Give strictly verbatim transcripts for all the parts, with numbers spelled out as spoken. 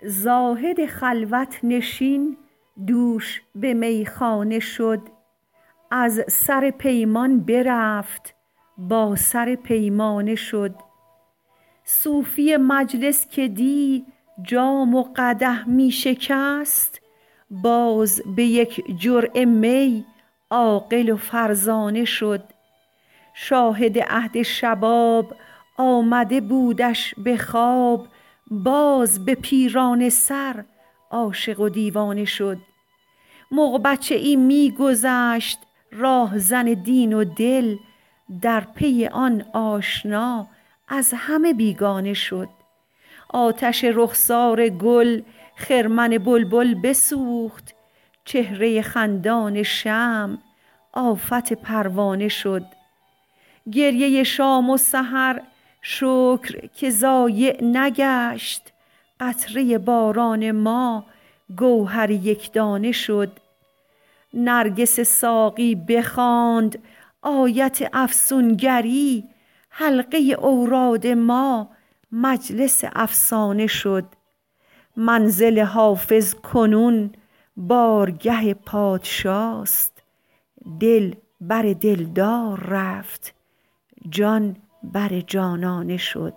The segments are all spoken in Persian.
زاهد خلوت نشین دوش به میخانه شد، از سر پیمان برفت با سر پیمانه شد. صوفی مجلس که دی جام و قدح می شکست، باز به یک جرعه می عاقل و فرزانه شد. شاهد عهد شباب آمده بودش به خواب، باز به پیرانه سر عاشق و دیوانه شد. مغ بچه ای می گذشت راهزن دین و دل، در پی آن آشنا از همه بیگانه شد. آتش رخسار گل خرمن بلبل بسوخت، چهره خندان شمع آفت پروانه شد. گریه شام و سحر شکر که ضایع نگشت، قطره باران ما گوهر یکدانه شد. نرگس ساقی بخواند آیت افسونگری، حلقه اوراد ما مجلس افسانه شد. منزل حافظ کنون بارگه پادشاست، دل بر دلدار رفت جان بر جانانه شد.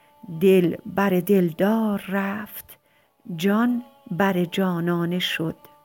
دل بر دلدار رفت جان بر جانانه شد.